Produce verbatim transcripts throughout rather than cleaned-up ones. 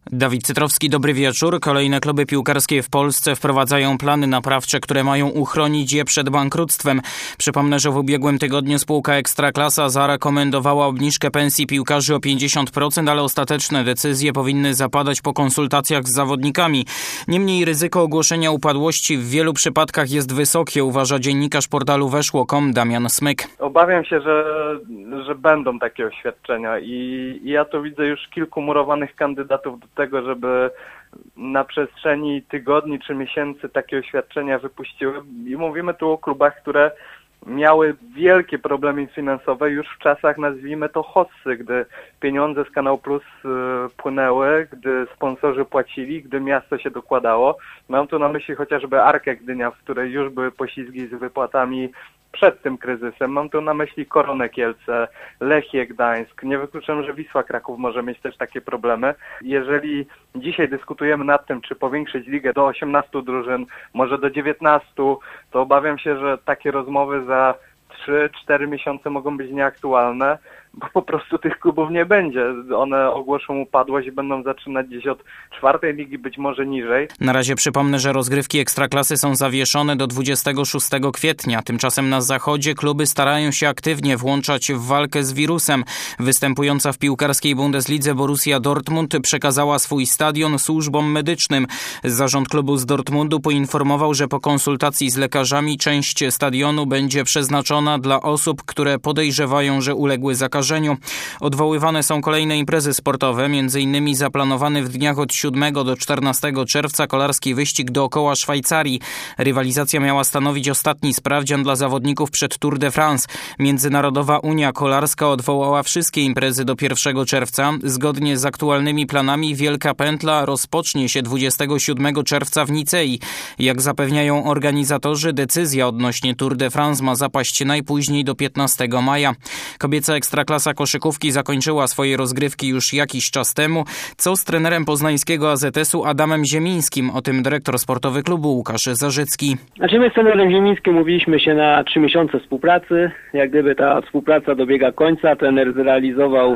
Dawid Cytrowski, dobry wieczór. Kolejne kluby piłkarskie w Polsce wprowadzają plany naprawcze, które mają uchronić je przed bankructwem. Przypomnę, że w ubiegłym tygodniu spółka Ekstraklasa zarekomendowała obniżkę pensji piłkarzy o pięćdziesiąt procent, ale ostateczne decyzje powinny zapadać po konsultacjach z zawodnikami. Niemniej ryzyko ogłoszenia upadłości w wielu przypadkach jest wysokie, uważa dziennikarz portalu weszło kropka com Damian Smyk. Obawiam się, że, że będą takie oświadczenia i, i ja tu widzę już kilku murowanych kandydatów do tego, żeby na przestrzeni tygodni czy miesięcy takie oświadczenia wypuściły. I mówimy tu o klubach, które miały wielkie problemy finansowe już w czasach, nazwijmy to, hossy, gdy pieniądze z Kanał Plus y, płynęły, gdy sponsorzy płacili, gdy miasto się dokładało. Mam tu na myśli chociażby Arkę Gdynia, w której już były poślizgi z wypłatami przed tym kryzysem. Mam tu na myśli Koronę Kielce, Lechię Gdańsk. Nie wykluczam, że Wisła Kraków może mieć też takie problemy. Jeżeli dzisiaj dyskutujemy nad tym, czy powiększyć ligę do osiemnastu drużyn, może do dziewiętnastu, to obawiam się, że takie rozmowy za trzy cztery miesiące mogą być nieaktualne, bo po prostu tych klubów nie będzie. One ogłoszą upadłość i będą zaczynać gdzieś od czwartej ligi, być może niżej. Na razie przypomnę, że rozgrywki Ekstraklasy są zawieszone do dwudziestego szóstego kwietnia. Tymczasem na zachodzie kluby starają się aktywnie włączać w walkę z wirusem. Występująca w piłkarskiej Bundeslidze Borussia Dortmund przekazała swój stadion służbom medycznym. Zarząd klubu z Dortmundu poinformował, że po konsultacji z lekarzami część stadionu będzie przeznaczona dla osób, które podejrzewają, że uległy zakażeniu. Odwoływane są kolejne imprezy sportowe, między innymi zaplanowany w dniach od siódmego do czternastego czerwca kolarski wyścig dookoła Szwajcarii. Rywalizacja miała stanowić ostatni sprawdzian dla zawodników przed Tour de France. Międzynarodowa Unia Kolarska odwołała wszystkie imprezy do pierwszego czerwca. Zgodnie z aktualnymi planami Wielka Pętla rozpocznie się dwudziestego siódmego czerwca w Nicei. Jak zapewniają organizatorzy, decyzja odnośnie Tour de France ma zapaść najpóźniej do piętnastego maja. Kobieca Ekstraklasa koszykówki zakończyła swoje rozgrywki już jakiś czas temu. Co z trenerem poznańskiego A Z S-u Adamem Ziemińskim? O tym dyrektor sportowy klubu Łukasz Zarzycki. Znaczy my z trenerem Ziemińskim mówiliśmy się na trzy miesiące współpracy. Jak gdyby ta współpraca dobiega końca, trener zrealizował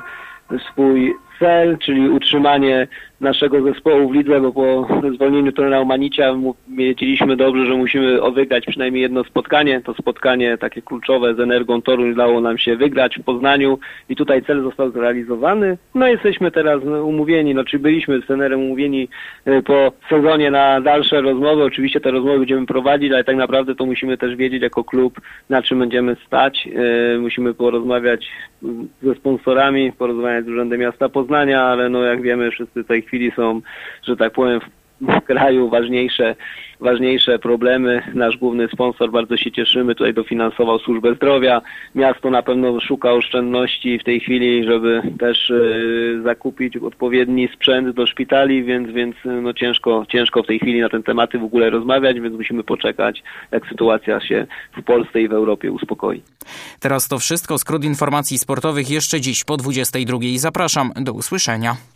swój cel, czyli utrzymanie naszego zespołu w lidze, bo po zwolnieniu trenera Omanicia wiedzieliśmy dobrze, że musimy wygrać przynajmniej jedno spotkanie. To spotkanie takie kluczowe z Energą Toruń udało nam się wygrać w Poznaniu i tutaj cel został zrealizowany. No jesteśmy teraz umówieni, no czy byliśmy z trenerem umówieni po sezonie na dalsze rozmowy. Oczywiście te rozmowy będziemy prowadzić, ale tak naprawdę to musimy też wiedzieć jako klub, na czym będziemy stać. Musimy porozmawiać ze sponsorami, porozmawiać z Urzędem Miasta Poznania, ale no jak wiemy, wszyscy w tej chwili są, że tak powiem, w kraju ważniejsze, ważniejsze problemy. Nasz główny sponsor, bardzo się cieszymy, tutaj dofinansował służbę zdrowia. Miasto na pewno szuka oszczędności w tej chwili, żeby też y, zakupić odpowiedni sprzęt do szpitali, więc, więc no ciężko, ciężko w tej chwili na ten tematy w ogóle rozmawiać, więc musimy poczekać, jak sytuacja się w Polsce i w Europie uspokoi. Teraz to wszystko. Skrót informacji sportowych jeszcze dziś po dwudziestej drugiej. Zapraszam. Do usłyszenia.